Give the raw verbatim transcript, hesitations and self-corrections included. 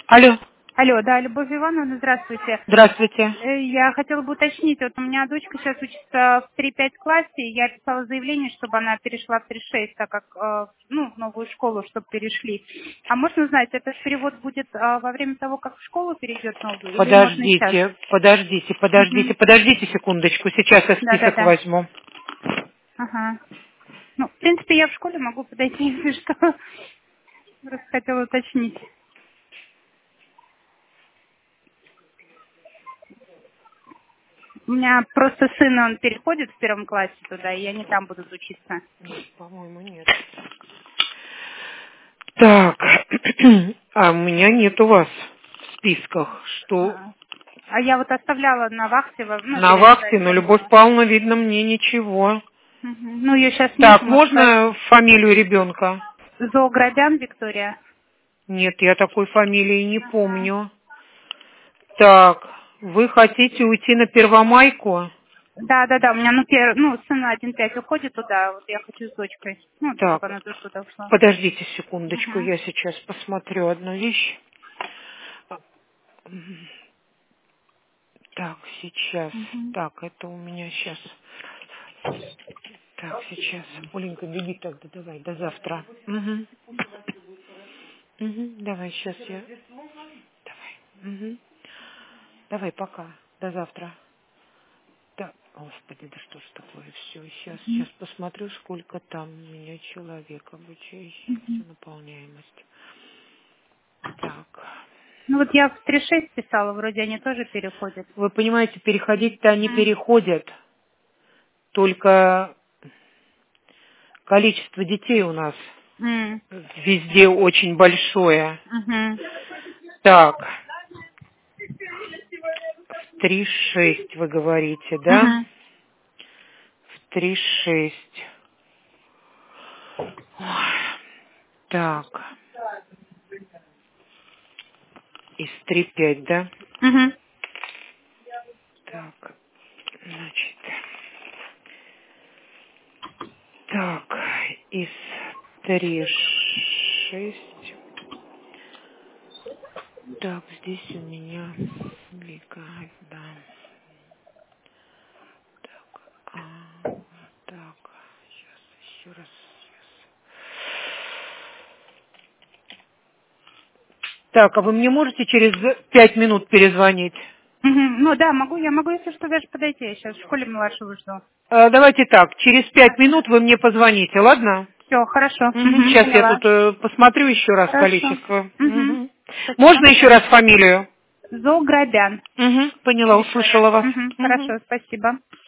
Алло. Алло, да, Любовь Ивановна, здравствуйте. Здравствуйте. Э, Я хотела бы уточнить, вот у меня дочка сейчас учится в три-пять классе, и я писала заявление, чтобы она перешла в три-шесть, так как, э, ну, в новую школу, чтобы перешли. А можно узнать, этот перевод будет э, во время того, как в школу перейдет новую, или можно сейчас? Подождите, подождите, подождите, Угу. подождите секундочку. Сейчас я Да, да, список да. возьму. Ага. Ну, в принципе, я в школе могу подойти, если что. Просто хотела уточнить. У меня просто сын, он переходит в первом классе туда, и они там будут учиться. Нет, по-моему, нет. Так, а у меня нет у вас в списках, что А а я вот оставляла на вахте, во- ну, на вахте, но перераспоряжение Любовь было. Павловна, видно, мне ничего. Мгм. Ну, ее сейчас нету, Так, может, по- можно фамилию ребенка? Зоограбян Виктория. Нет, я такой фамилии не Ага. помню. Так, вы хотите уйти на Первомайку? Да, да, да, у меня, ну, пер... ну, сын один пять уходит туда, вот я хочу с дочкой, ну, чтобы Так, она тоже туда ушла. подождите секундочку, Ага. я сейчас посмотрю одну вещь. Мгм. Так, сейчас. Мгм. Так, это у меня сейчас. Так, сейчас. Оленька, беги тогда, давай, до завтра. Мгм. Мгм, давай, сейчас я. Давай. Мгм. Давай, пока. До завтра. Да, господи, да что ж такое все. Сейчас, сейчас посмотрю, сколько там у меня человек обучающихся, наполняемость. Так. Ну, вот я в три-шесть писала, вроде они тоже переходят. Вы понимаете, переходить-то они Мгм. переходят. Только количество детей у нас М. везде очень большое. Мгм. Так, в три шесть вы говорите, да? Мгм. В три шесть. Ой, так, из три пять, да? Мгм. Так, значит, так, из три шесть. Так, здесь у меня Вика, да. Так, а, так, сейчас еще раз. Сейчас. Так, а вы мне можете через пять минут перезвонить? Мгм. Ну, да, могу, я могу, если что, даже подойти, я сейчас в школе младшего жду. Э, давайте так, через пять минут вы мне позвоните, ладно? Все, хорошо. Мгм. Сейчас я Поняла. тут э, посмотрю еще раз Хорошо. количество. Угу. Мгм. Спасибо. Можно еще раз фамилию? Зоограбян. Угу, поняла, Виктория. услышала вас. Угу. Мгм. Хорошо, спасибо.